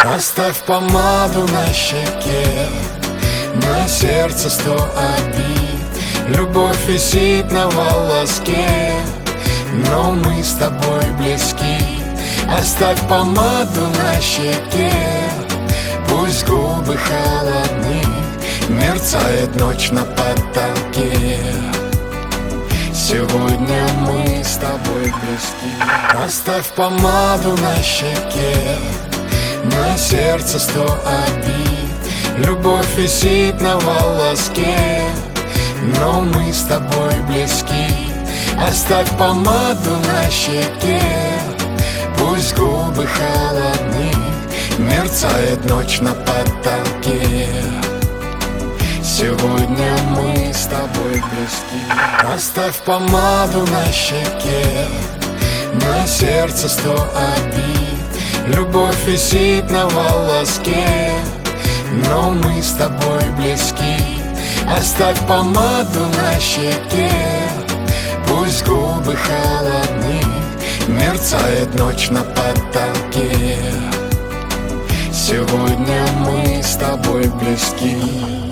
Оставь помаду на щеке, на сердце 100 обид. Любовь висит на волоске, но мы с тобой близки. Оставь помаду на щеке, пусть губы холодны, мерцает ночь на потолке. Сегодня мы с тобой близки. Оставь помаду на щеке, на сердце 100 обид. Любовь висит на волоске, но мы с тобой близки. Оставь помаду на щеке, пусть губы холодны, мерцает ночь на потолке. Сегодня мы с тобой близки. Оставь помаду на щеке, на сердце 100 обид. Любовь висит на волоске, но мы с тобой близки. Оставь помаду на щеке, пусть губы холодны, мерцает ночь на потолке. Сегодня мы с тобой близки.